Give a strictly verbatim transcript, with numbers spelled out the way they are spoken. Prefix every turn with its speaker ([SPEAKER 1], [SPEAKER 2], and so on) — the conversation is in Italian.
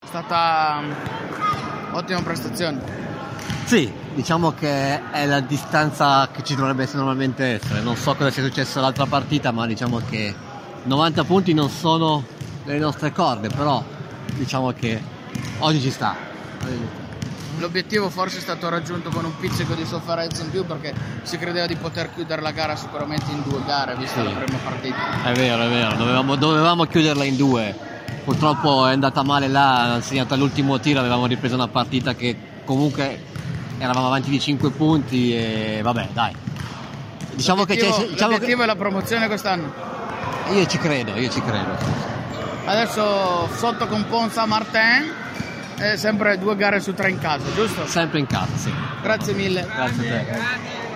[SPEAKER 1] È stata ottima prestazione.
[SPEAKER 2] Sì, diciamo che è la distanza che ci dovrebbe essere normalmente essere. Non so cosa sia successo all'altra partita, ma diciamo che novanta punti non sono le nostre corde, però diciamo che oggi ci sta.
[SPEAKER 1] L'obiettivo forse è stato raggiunto con un pizzico di sofferenza in più, perché si credeva di poter chiudere la gara sicuramente in due gare, vista sì. La prima partita.
[SPEAKER 2] È vero, è vero, dovevamo, dovevamo chiuderla in due. Purtroppo è andata male là, ha segnato all'ultimo tiro, avevamo ripreso una partita che comunque eravamo avanti di cinque punti e vabbè, dai. Diciamo
[SPEAKER 1] l'obiettivo,
[SPEAKER 2] che c'è, diciamo
[SPEAKER 1] l'obiettivo
[SPEAKER 2] che...
[SPEAKER 1] è la promozione quest'anno.
[SPEAKER 2] Io ci credo, io ci credo.
[SPEAKER 1] Adesso sotto con Ponza Martin. Eh, sempre due gare su tre in casa, giusto?
[SPEAKER 2] Sempre in casa, sì.
[SPEAKER 1] Grazie mille.
[SPEAKER 2] Grazie a te.